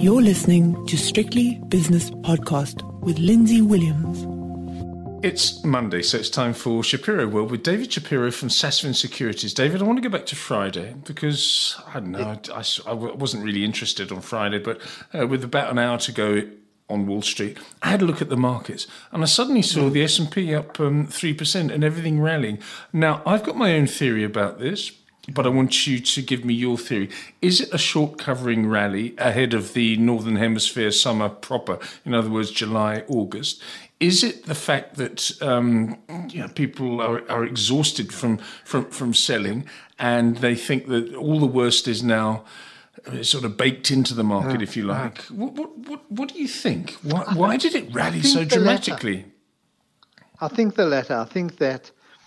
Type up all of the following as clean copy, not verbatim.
You're listening to Strictly Business Podcast with Lindsay Williams. It's Monday, so it's time for Shapiro World with David Shapiro from Sasfin Securities. David, I want to go back to Friday because, I don't know, I wasn't really interested on Friday, but with about an hour to go on Wall Street, I had a look at the markets and I suddenly saw the S&P up 3% and everything rallying. Now, I've got my own theory about this, but I want you to give me your theory. Is it a short covering rally ahead of the Northern Hemisphere summer proper? In other words, July, August. Is it the fact that people are exhausted from selling and they think that all the worst is now sort of baked into the market, if you like? What do you think? Why did it rally so dramatically? I think the latter. I think that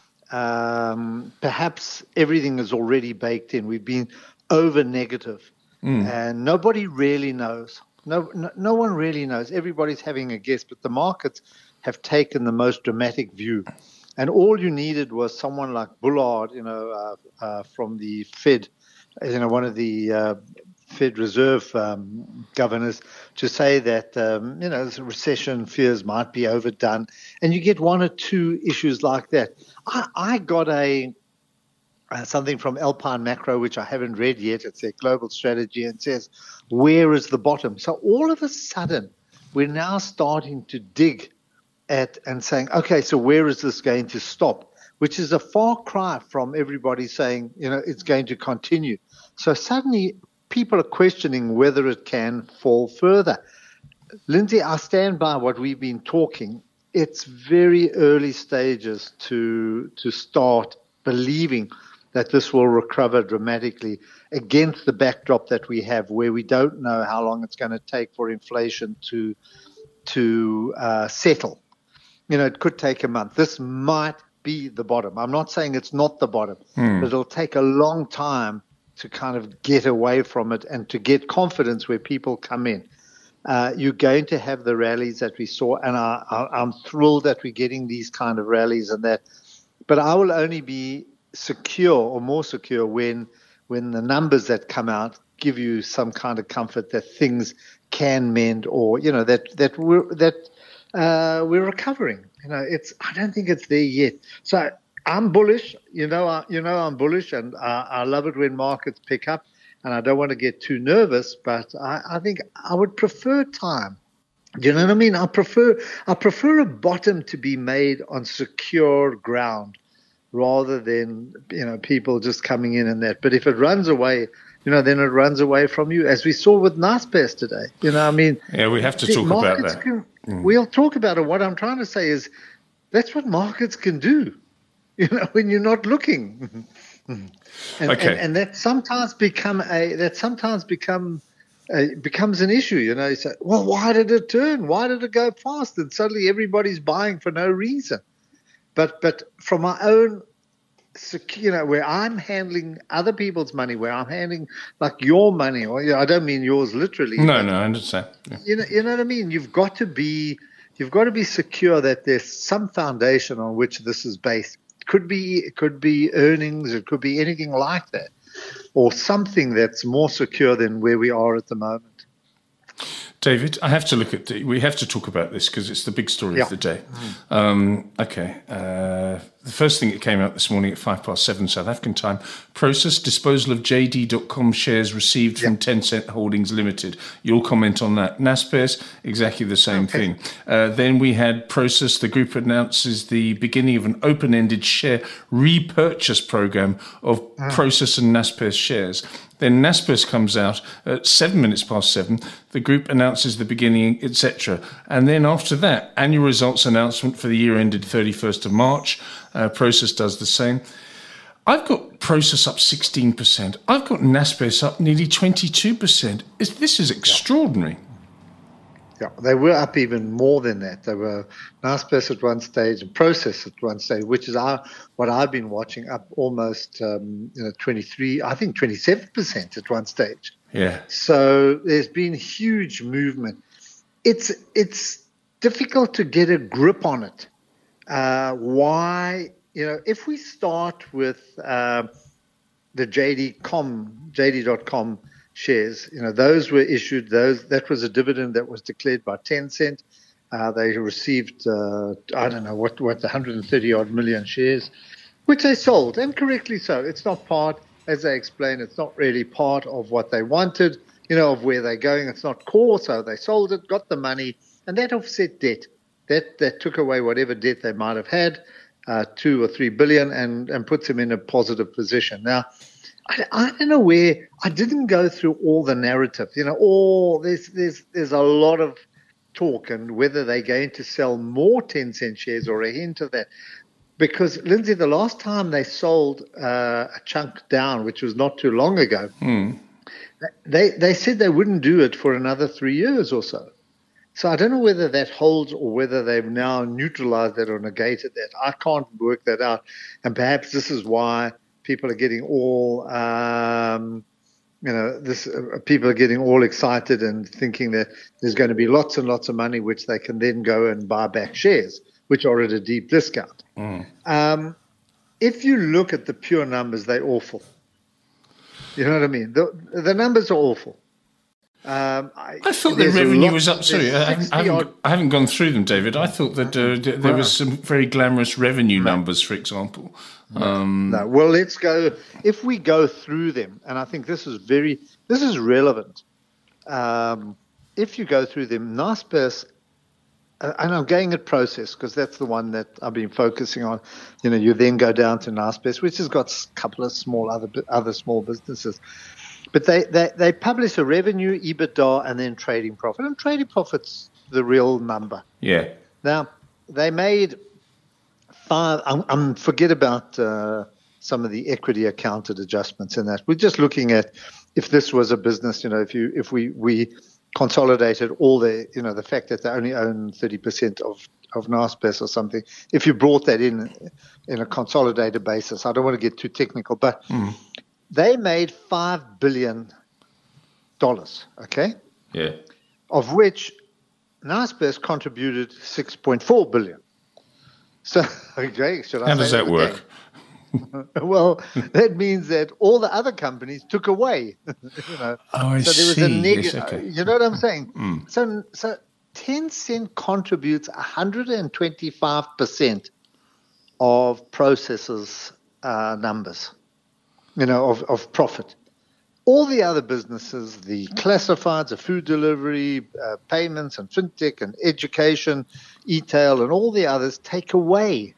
perhaps everything is already baked in. We've been over negative, and nobody really knows. No one really knows. Everybody's having a guess, but the markets have taken the most dramatic view. And all you needed was someone like Bullard, from the Fed, one of the Fed Reserve governors, to say that, recession fears might be overdone. And you get one or two issues like that. I got something from Alpine Macro, which I haven't read yet. It's their global strategy, and says, where is the bottom? So all of a sudden, we're now starting to dig at and saying, okay, so where is this going to stop? Which is a far cry from everybody saying, it's going to continue. So suddenly people are questioning whether it can fall further. Lindsay, I stand by what we've been talking. It's very early stages to start believing that this will recover dramatically against the backdrop that we have, where we don't know how long it's going to take for inflation to settle. It could take a month. This might be the bottom. I'm not saying it's not the bottom, but it'll take a long time to kind of get away from it and to get confidence where people come in. You're going to have the rallies that we saw, and I'm thrilled that we're getting these kind of rallies and that. But I will only be secure or more secure when the numbers that come out give you some kind of comfort that things can mend, or that we're recovering. I don't think it's there yet. So I'm bullish. I'm bullish, and I love it when markets pick up. And I don't want to get too nervous, but I think I would prefer time. Do you know what I mean? I prefer a bottom to be made on secure ground rather than people just coming in and that. But if it runs away, then it runs away from you, as we saw with Naspers today. Yeah, we have to talk about that. We'll talk about it. What I'm trying to say is that's what markets can do. When you're not looking. And that sometimes becomes an issue. You say, well, why did it turn? Why did it go fast? And suddenly everybody's buying for no reason. But from my own, where I'm handling other people's money, where I'm handling like your money, or I don't mean yours literally. No, I understand. Yeah. You know what I mean? You've got to be secure that there's some foundation on which this is based. It could be earnings, it could be anything like that, or something that's more secure than where we are at the moment. David, we have to talk about this because it's the big story of the day. The first thing that came out this morning at 7:05 South African time, Prosus disposal of JD.com shares received from Tencent Holdings Limited. You'll comment on that. Naspers, exactly the same thing. Then we had Prosus, the group announces the beginning of an open-ended share repurchase program of Prosus and Naspers shares. Then Naspers comes out at 7:07. The group announces the beginning, etc. And then after that, annual results announcement for the year ended 31st of March. Prosus does the same. I've got Prosus up 16%. I've got Naspers up nearly 22%. This is extraordinary. Yeah, they were up even more than that. They were Naspers at one stage and Prosus at one stage, which is what I've been watching, up almost 23, I think 27% at one stage. Yeah. So there's been huge movement. It's difficult to get a grip on it. Why? If we start with the JD.com shares. Those were issued. That was a dividend that was declared by Tencent. They received, I don't know what 130 odd million shares, which they sold, and correctly so. It's not part, as they explain, it's not really part of what they wanted, of where they're going. It's not core, so they sold it, got the money, and that offset debt. That took away whatever debt they might have had, 2 or 3 billion, and puts them in a positive position. Now, I don't know where I didn't go through all the narrative. There's a lot of talk, and whether they're going to sell more Tencent shares or a hint of that. Because, Lindsay, the last time they sold a chunk down, which was not too long ago, they said they wouldn't do it for another 3 years or so. So I don't know whether that holds or whether they've now neutralized that or negated that. I can't work that out. And perhaps this is why people are getting all, people are getting all excited and thinking that there's going to be lots and lots of money, which they can then go and buy back shares, which are at a deep discount. If you look at the pure numbers, they're awful. You know what I mean? The numbers are awful. I thought the revenue was up. Sorry, I haven't gone through them, David. I thought that there was some very glamorous revenue numbers, for example. No. Well, let's go. If we go through them, and I think this is relevant. If you go through them, Naspers, and I'm going at Process because that's the one that I've been focusing on. You then go down to Naspers, which has got a couple of other small businesses. But they publish a revenue, EBITDA, and then trading profit. And trading profit's the real number. Yeah. Now, they made forget about some of the equity accounted adjustments in that. We're just looking at if this was a business, if we consolidated all the fact that they only own 30% of Naspers or something. If you brought that in a consolidated basis, I don't want to get too technical, but they made $5 billion, okay? Yeah. Of which Naspers contributed $6.4 billion. So, okay, how does that work? Well, that means that all the other companies took away. Oh, I see. So there was a negative. Yes, okay. You know what I'm saying? So Tencent contributes 125% of Process's numbers. Of profit. All the other businesses, the classifieds, the food delivery, payments and fintech and education, e-tail and all the others take away,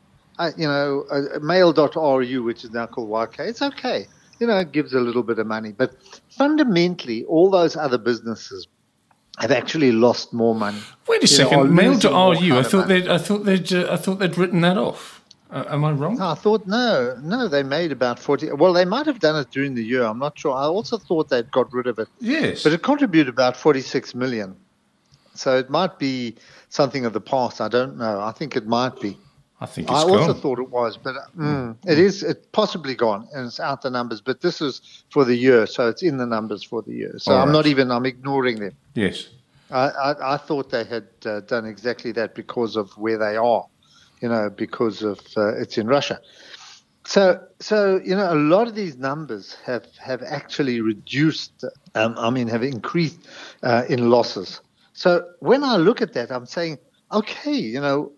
Mail.ru, which is now called YK. It's okay. It gives a little bit of money. But fundamentally, all those other businesses have actually lost more money. Wait a second. Mail.ru, I thought they'd written that off. Am I wrong? No, I thought, no, they made about 40. Well, they might have done it during the year. I'm not sure. I also thought they'd got rid of it. Yes. But it contributed about 46 million. So it might be something of the past. I don't know. I think it might be. I think it's gone. I also thought it was, but it is. It's possibly gone, and it's out the numbers. But this is for the year, so it's in the numbers for the year. So I'm ignoring them. Yes. I thought they had done exactly that because of where they are. Because of it's in Russia. So a lot of these numbers have actually reduced, have increased in losses. So when I look at that, I'm saying, okay,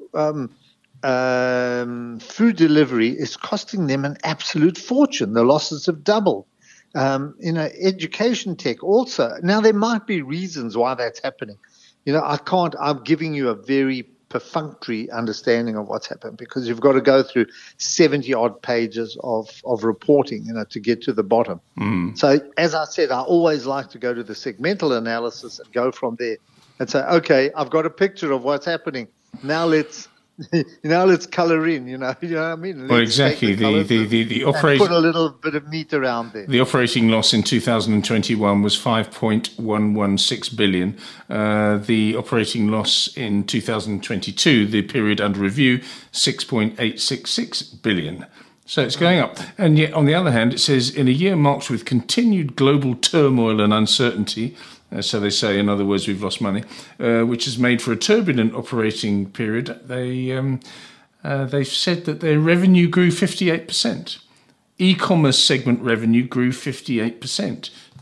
food delivery is costing them an absolute fortune. The losses have doubled. Education tech also. Now, there might be reasons why that's happening. I'm giving you a very perfunctory understanding of what's happened because you've got to go through 70 odd pages of reporting, to get to the bottom. So as I said, I always like to go to the segmental analysis and go from there and say, okay, I've got a picture of what's happening. Now let's color in, you know what I mean? Well, exactly. The operating, put a little bit of meat around there. The operating loss in 2021 was 5.116 billion. The operating loss in 2022, the period under review, 6.866 billion. So it's going up. And yet, on the other hand, it says, in a year marked with continued global turmoil and uncertainty, so they say, in other words, we've lost money, which has made for a turbulent operating period. They've said that their revenue grew 58%. E-commerce segment revenue grew 58%.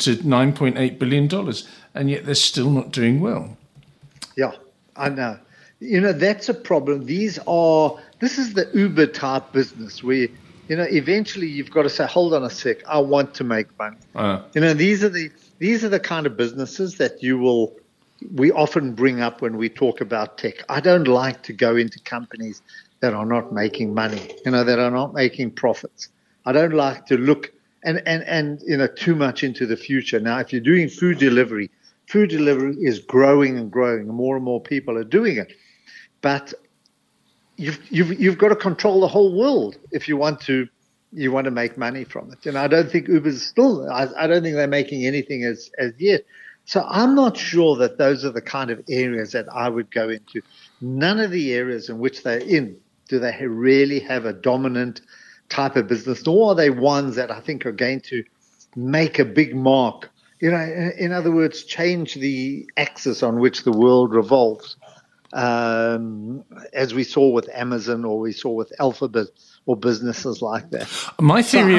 to $9.8 billion, and yet they're still not doing well. Yeah, I know. That's a problem. This is the Uber type business where, eventually you've got to say, hold on a sec, I want to make money. These are the kind of businesses that we often bring up when we talk about tech. I don't like to go into companies that are not making money, that are not making profits. I don't like to look and too much into the future. Now, if you're doing food delivery is growing and growing, and more people are doing it. But you've got to control the whole world if you want to make money from it. I don't think Uber's still. I don't think they're making anything as yet. So I'm not sure that those are the kind of areas that I would go into. None of the areas in which they're in do they really have a dominant type of business, nor are they ones that I think are going to make a big mark. In other words, change the axis on which the world revolves, as we saw with Amazon or we saw with Alphabet or businesses like that. My theory,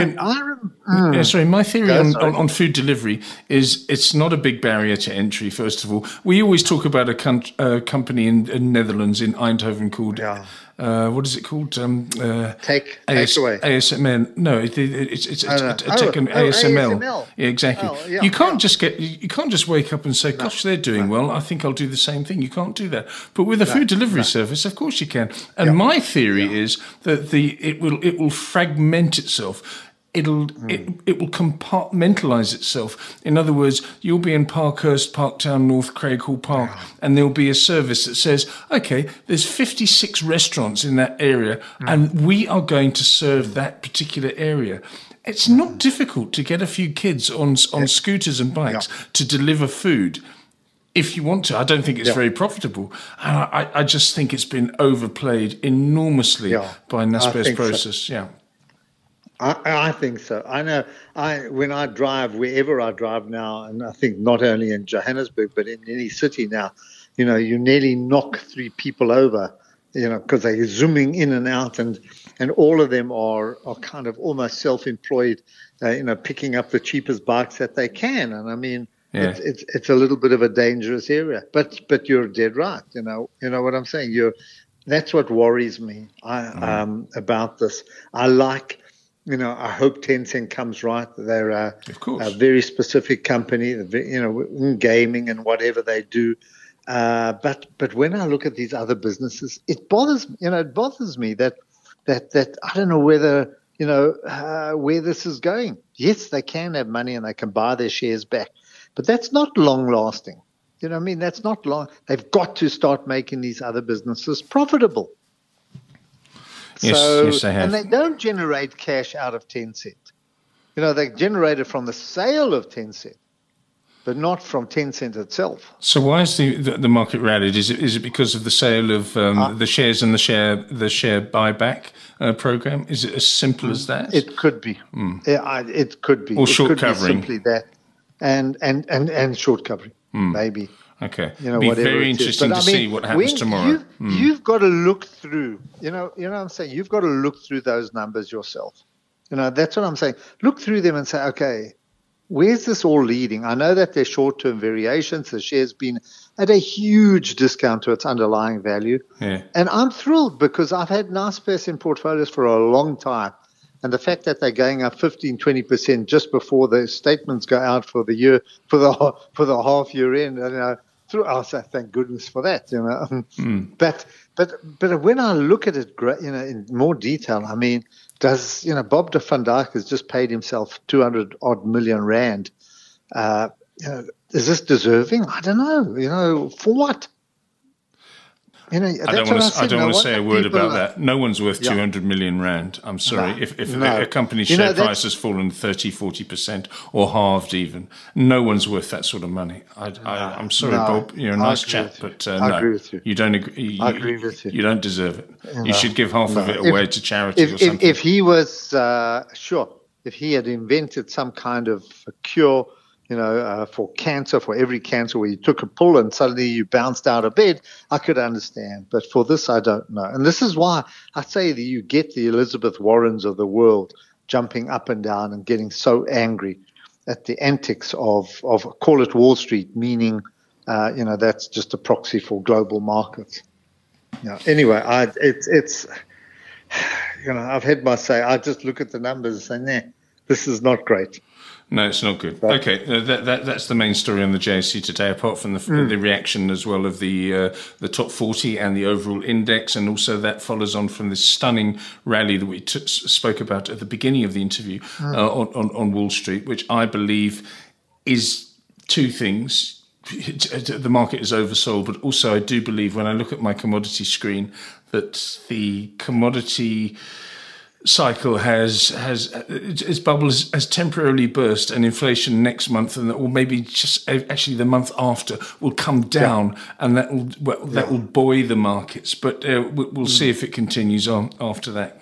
my theory on food delivery is it's not a big barrier to entry. First of all, we always talk about a company in Netherlands, in Eindhoven, called what is it called? Takeaway. ASML. No, it's tech and ASML. ASML. Yeah, exactly. You can't just wake up and say, "Gosh, they're doing well. I think I'll do the same thing." You can't do that. But with a food delivery service, of course you can. And my theory is that it will fragment itself. It will compartmentalize itself. In other words, you'll be in Parkhurst, Parktown, North Craighall Park, and there'll be a service that says, okay, there's 56 restaurants in that area, and we are going to serve that particular area. It's not difficult to get a few kids on scooters and bikes to deliver food. If you want to. I don't think it's very profitable. And I just think it's been overplayed enormously by Naspers Prosus. So. Yeah. I think so. I know when I drive, wherever I drive now, and I think not only in Johannesburg, but in any city now, you nearly knock 3 people over, because they're zooming in and out, and all of them are kind of almost self-employed, picking up the cheapest bikes that they can. And I mean, it's a little bit of a dangerous area, but you're dead right. You know what I'm saying? That's what worries me about this. I hope Tencent comes right. They're a very specific company, in gaming and whatever they do. But when I look at these other businesses, it bothers me. It bothers me that I don't know whether where this is going. Yes, they can have money and they can buy their shares back, but that's not long lasting. You know what I mean? That's not long. They've got to start making these other businesses profitable. Yes, they have. And they don't generate cash out of Tencent. They generate it from the sale of Tencent, but not from Tencent itself. So why is the market rallied? Is it because of the sale of the shares and the share buyback program? Is it as simple as that? It could be. It could be. Or short covering. Simply that, and short covering, maybe. Okay. It'll be very interesting to see what happens tomorrow. You've got to look through, what I'm saying? You've got to look through those numbers yourself. That's what I'm saying. Look through them and say, okay, where's this all leading? I know that there's short-term variations. The share's been at a huge discount to its underlying value. Yeah. And I'm thrilled because I've had Naspers in portfolios for a long time. And the fact that they're going up 15-20% just before the statements go out for the year, for the half year end, I'll say thank goodness for that. But when I look at it, in more detail, I mean, does Bob de Van Dijk has just paid himself 200 odd million rand? Is this deserving? I don't know. For what? I don't want to say a word about that. No one's worth 200 million rand. I'm sorry. If a company's share price has fallen 30-40% or halved even, no one's worth that sort of money. I'm sorry, Bob. You're a nice chap, but I agree with you. You don't agree. I agree with you. You don't deserve it. You should give half of it away to charity or something. If he was if he had invented some kind of a cure, for cancer, for every cancer where you took a pill and suddenly you bounced out of bed, I could understand. But for this, I don't know. And this is why I say that you get the Elizabeth Warrens of the world jumping up and down and getting so angry. at the antics of call it Wall Street, meaning that's just a proxy for global markets. Anyway, it's I've had my say. I just look at the numbers and say, nah, this is not great. No, it's not good. Okay, that's the main story on the JSE today, apart from the reaction as well of the top 40 and the overall index, and also that follows on from this stunning rally that we spoke about at the beginning of the interview on Wall Street, which I believe is two things. The market is oversold, but also I do believe when I look at my commodity screen that the commodity cycle its bubble has temporarily burst, and inflation next month, or maybe just actually the month after, will come down, and that will buoy the markets. But we'll see if it continues on after that.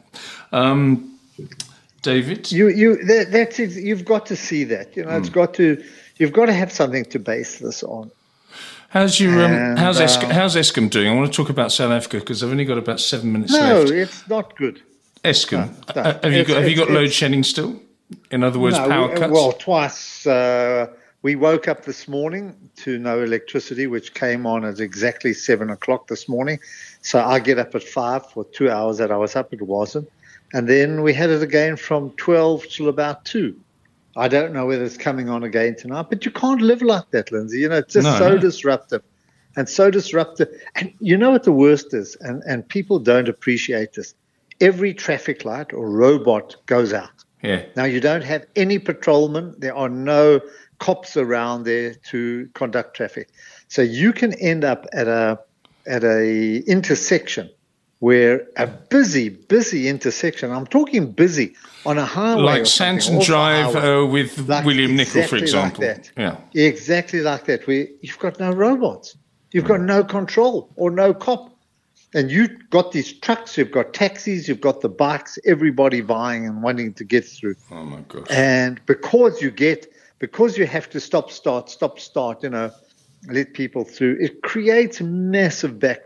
David, you've got to see that. You've got to have something to base this on. How's Eskom doing? I want to talk about South Africa because I've only got about 7 minutes left. No, it's not good. Eskom, have you got load shedding still? In other words, power cuts? Well, twice. We woke up this morning to no electricity, which came on at exactly 7 o'clock this morning. So I get up at 5 for 2 hours that I was up. It wasn't. And then we had it again from 12 till about 2. I don't know whether it's coming on again tonight, but you can't live like that, Lindsay. It's just disruptive. And so disruptive. And you know what the worst is? And people don't appreciate this. Every traffic light or robot goes out. Yeah. Now, you don't have any patrolmen. There are no cops around there to conduct traffic. So you can end up at a intersection where a busy intersection, I'm talking busy, on a highway. Like Santon Drive with William Nicol, for example. Like that. Yeah. Exactly like that, where you've got no robots. You've got no control or no cop. And you've got these trucks, you've got taxis, you've got the bikes, everybody vying and wanting to get through. Oh, my gosh. And because you have to stop, start, let people through, it creates massive but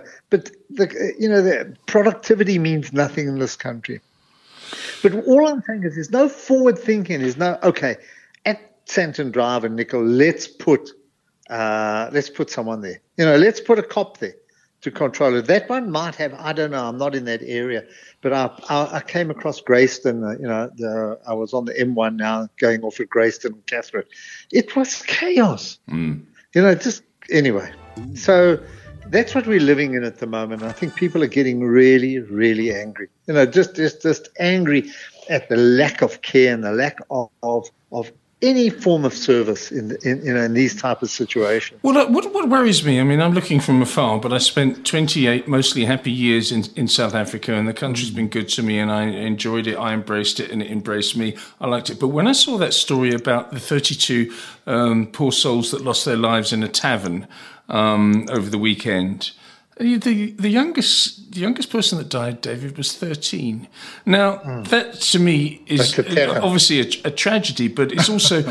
the productivity means nothing in this country. But all I'm saying is there's no forward thinking. There's no, okay, at Santon Drive and Nicol, let's put someone there. Let's put a cop there to control it. That one might have, I don't know, I'm not in that area, but I came across Grayston, I was on the M1 now going off at Grayston and Catherine. It was chaos. Anyway. So that's what we're living in at the moment. I think people are getting really, really angry. Just angry at the lack of care and the lack of any form of service in these type of situations. Well, what worries me, I mean, I'm looking from afar, but I spent 28 mostly happy years in South Africa, and the country's been good to me, and I enjoyed it, I embraced it, and it embraced me. I liked it. But when I saw that story about the 32 poor souls that lost their lives in a tavern over the weekend, the youngest person that died, David, was 13. Now, that to me is obviously a tragedy, but it's also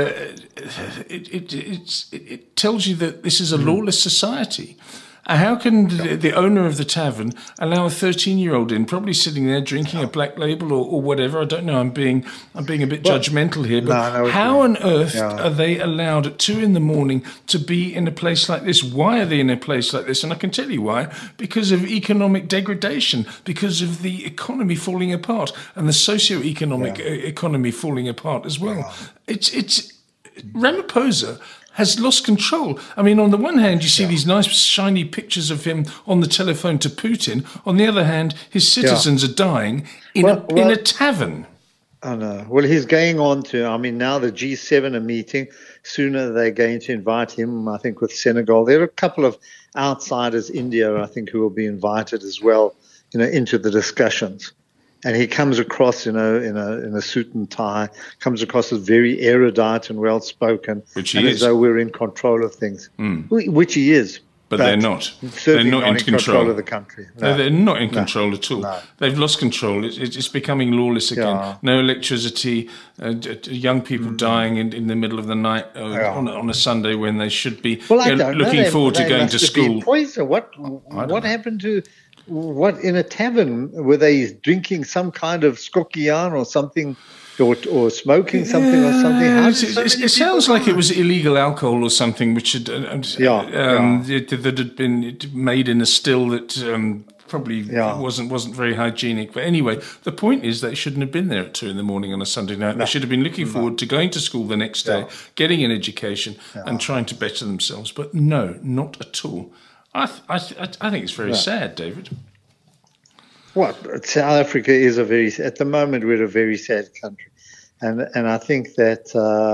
it tells you that this is a lawless society. How can the owner of the tavern allow a 13-year-old in, probably sitting there drinking a Black Label or whatever? I don't know. I'm being a bit judgmental here, but how on earth are they allowed at 2 a.m. to be in a place like this? Why are they in a place like this? And I can tell you why: because of economic degradation, because of the economy falling apart and the socio-economic economy falling apart as well. It's Ramaphosa has lost control. I mean, on the one hand, you see these nice, shiny pictures of him on the telephone to Putin. On the other hand, his citizens are dying in a tavern. I know. Well, he's going on to, now the G7 are meeting. Sooner they're going to invite him, I think, with Senegal. There are a couple of outsiders, India, I think, who will be invited as well, into the discussions. And he comes across, in a suit and tie, comes across as very erudite and well-spoken, as though we're in control of things, which he is. But they're not. They're not in control of the country. No, they're not in control at all. No. They've lost control. It's becoming lawless again. Yeah. No electricity. Young people dying in the middle of the night on a Sunday when they should be looking forward to going to school. Poison. What happened to What, in a tavern? Were they drinking some kind of skokian or something, or smoking something or something? How It sounds like it was illegal alcohol or something, which had that had been made in a still that probably wasn't very hygienic. But anyway, the point is they shouldn't have been there at 2 a.m. on a Sunday night. No. They should have been looking forward to going to school the next day, getting an education, and trying to better themselves. But no, not at all. I think it's very sad, David. Well, South Africa is at the moment, we're a very sad country. And I think that,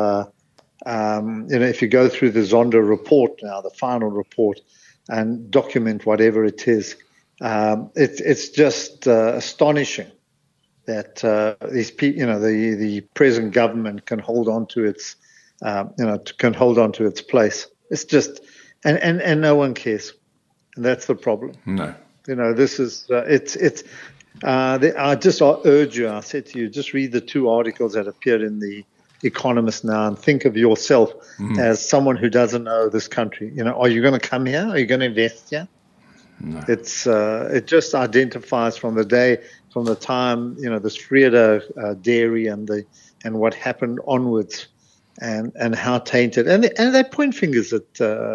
if you go through the Zondo report now, the final report, and document whatever it is, it's just astonishing that these people, the present government can hold on to its, place. It's just, and no one cares. And that's the problem. No. This is, I just urge you, I said to you, just read the 2 articles that appeared in The Economist now and think of yourself as someone who doesn't know this country. Are you going to come here? Are you going to invest here? No. It just identifies from the time, this Vrede dairy and what happened onwards. And how tainted, and they point fingers at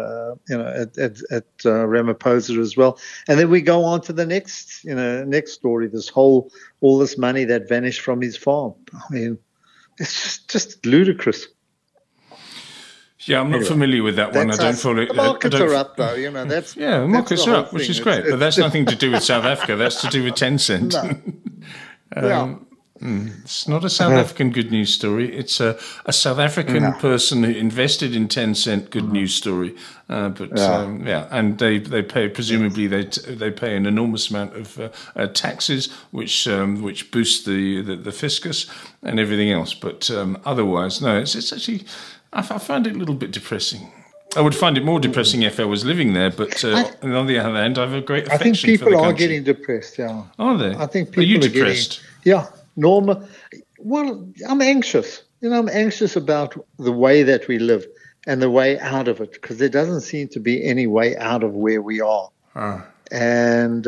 Ramaphosa as well, and then we go on to the next story. All this money that vanished from his farm. I mean, it's just ludicrous. Yeah, I'm not familiar with that one. I don't follow it. The markets are up, though. That's the markets are up, which is great. But that's nothing to do with South Africa. That's to do with Tencent. No. It's not a South African good news story. It's a South African person who invested in Tencent good news story. And they pay, presumably they pay an enormous amount of taxes, which boost the fiscus and everything else. But otherwise, no, it's actually, I find it a little bit depressing. I would find it more depressing if I was living there, but on the other hand, I have a great affection for the country. I think people are getting depressed, yeah. Are they? I think people are you are depressed? Normal. Well, I'm anxious. I'm anxious about the way that we live and the way out of it, because there doesn't seem to be any way out of where we are. And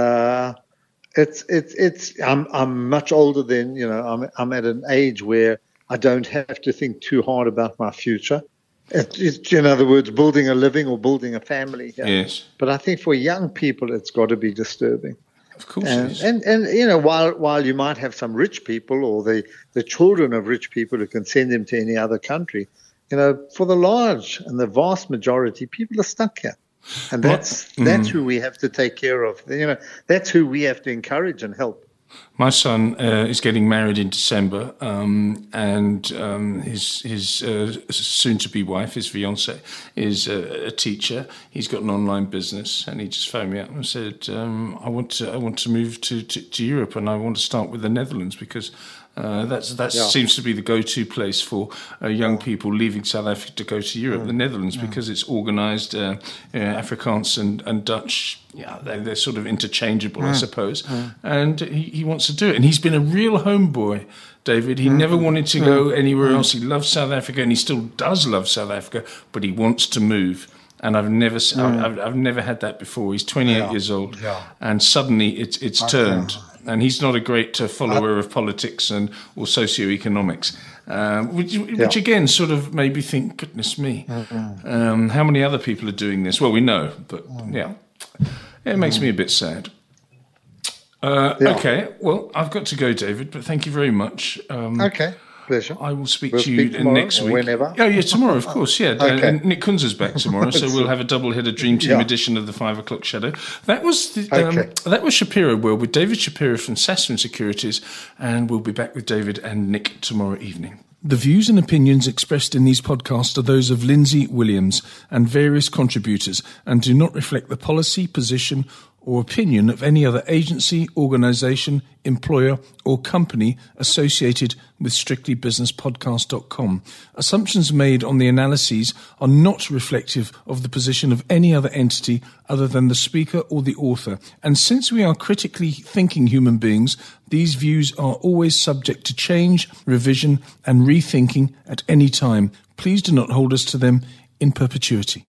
I'm much older than I'm at an age where I don't have to think too hard about my future. It's, in other words, building a living or building a family here. Yes. But I think for young people, it's got to be disturbing. Of course, and while you might have some rich people or the children of rich people who can send them to any other country, for the large and the vast majority, people are stuck here, and that's who we have to take care of. That's who we have to encourage and help. My son is getting married in December, and his soon-to-be wife, his fiancée, is a teacher. He's got an online business, and he just phoned me up and said, "I want to move to Europe, and I want to start with the Netherlands because." That seems to be the go-to place for young people leaving South Africa to go to Europe, the Netherlands, because it's organised. Afrikaans and Dutch, they're sort of interchangeable, I suppose. And he wants to do it. And he's been a real homeboy, David. He never wanted to go anywhere else. He loves South Africa, and he still does love South Africa, but he wants to move. And I've never had that before. He's 28 years old, and suddenly it's turned. And he's not a great follower of politics or socioeconomics, which again sort of made me think, goodness me, how many other people are doing this? Well, we know, but it makes me a bit sad. Okay, well, I've got to go, David, but thank you very much. Okay. Pleasure. I will speak to you next week. Whenever. Oh, yeah, tomorrow, of course. Yeah, Okay. Nick Kunzer's back tomorrow, so we'll have a double-header Dream Team edition of the 5 o'clock Shadow. That was that was Shapiro World with David Shapiro from Sasfin Securities, and we'll be back with David and Nick tomorrow evening. The views and opinions expressed in these podcasts are those of Lindsay Williams and various contributors, and do not reflect the policy, position, or opinion of any other agency, organisation, employer or company associated with strictlybusinesspodcast.com. Assumptions made on the analyses are not reflective of the position of any other entity other than the speaker or the author. And since we are critically thinking human beings, these views are always subject to change, revision and rethinking at any time. Please do not hold us to them in perpetuity.